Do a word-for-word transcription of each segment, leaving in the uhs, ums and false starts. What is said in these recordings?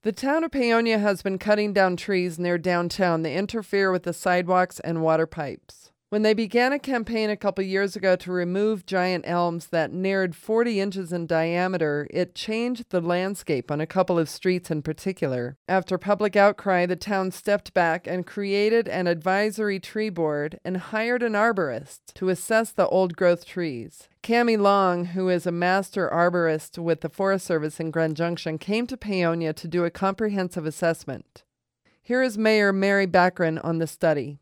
The town of Paonia has been cutting down trees near downtown that interfere with the sidewalks and water pipes. When they began a campaign a couple years ago to remove giant elms that neared forty inches in diameter, it changed the landscape on a couple of streets in particular. After public outcry, the town stepped back and created an advisory tree board and hired an arborist to assess the old-growth trees. Cami Long, who is a master arborist with the Forest Service in Grand Junction, came to Paonia to do a comprehensive assessment. Here is Mayor Mary Baccarin on the study.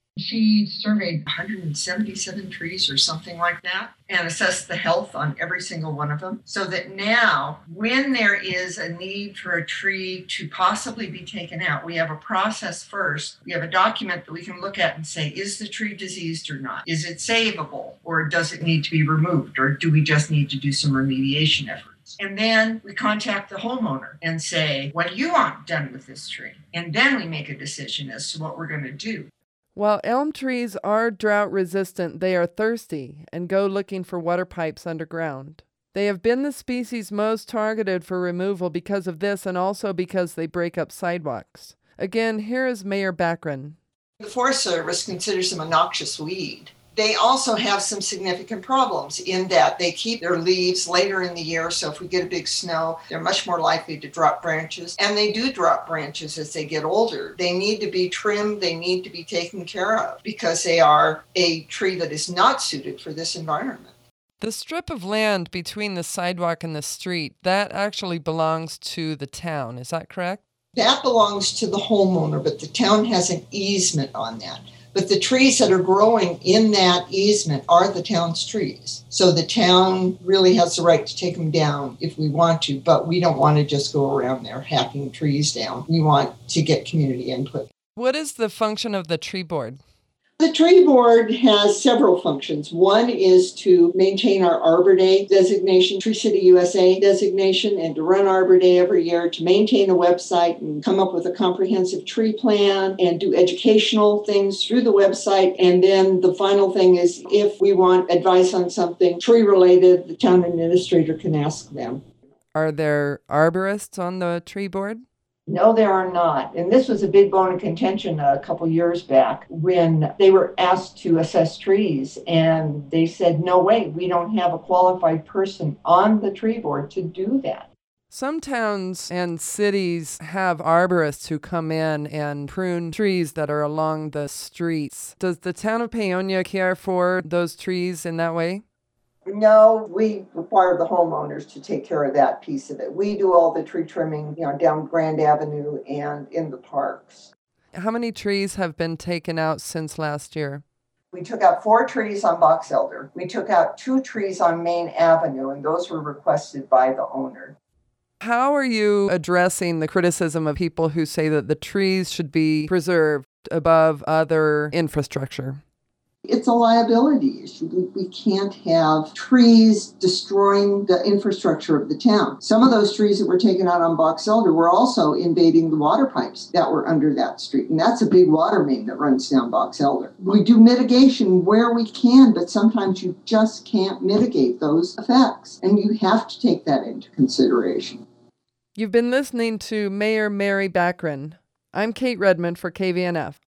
She surveyed one hundred seventy-seven trees or something like that and assessed the health on every single one of them, so that now when there is a need for a tree to possibly be taken out, we have a process first. We have a document that we can look at and say, is the tree diseased or not? Is it savable, or does it need to be removed, or do we just need to do some remediation efforts? And then we contact the homeowner and say, what do you want done with this tree? And then we make a decision as to what we're going to do. While elm trees are drought resistant, they are thirsty and go looking for water pipes underground. They have been the species most targeted for removal because of this and also because they break up sidewalks. Again, here is Mayor Baccarin. The Forest Service considers them a noxious weed. They also have some significant problems in that they keep their leaves later in the year, so if we get a big snow, they're much more likely to drop branches. And they do drop branches as they get older. They need to be trimmed, they need to be taken care of, because they are a tree that is not suited for this environment. The strip of land between the sidewalk and the street, that actually belongs to the town, is that correct? That belongs to the homeowner, but the town has an easement on that. But the trees that are growing in that easement are the town's trees. So the town really has the right to take them down if we want to, but we don't want to just go around there hacking trees down. We want to get community input. What is the function of the tree board? The tree board has several functions. One is to maintain our Arbor Day designation, Tree City U S A designation, and to run Arbor Day every year, to maintain a website and come up with a comprehensive tree plan and do educational things through the website. And then the final thing is, if we want advice on something tree-related, the town administrator can ask them. Are there arborists on the tree board? No, there are not. And this was a big bone of contention a couple years back when they were asked to assess trees. And they said, no way, we don't have a qualified person on the tree board to do that. Some towns and cities have arborists who come in and prune trees that are along the streets. Does the town of Paonia care for those trees in that way? No, we require the homeowners to take care of that piece of it. We do all the tree trimming, you know, down Grand Avenue and in the parks. How many trees have been taken out since last year? We took out four trees on Box Elder. We took out two trees on Main Avenue, and those were requested by the owner. How are you addressing the criticism of people who say that the trees should be preserved above other infrastructure? It's a liability issue. We, we can't have trees destroying the infrastructure of the town. Some of those trees that were taken out on Box Elder were also invading the water pipes that were under that street. And that's a big water main that runs down Box Elder. We do mitigation where we can, but sometimes you just can't mitigate those effects. And you have to take that into consideration. You've been listening to Mayor Mary Baccarin. I'm Kate Redmond for K V N F.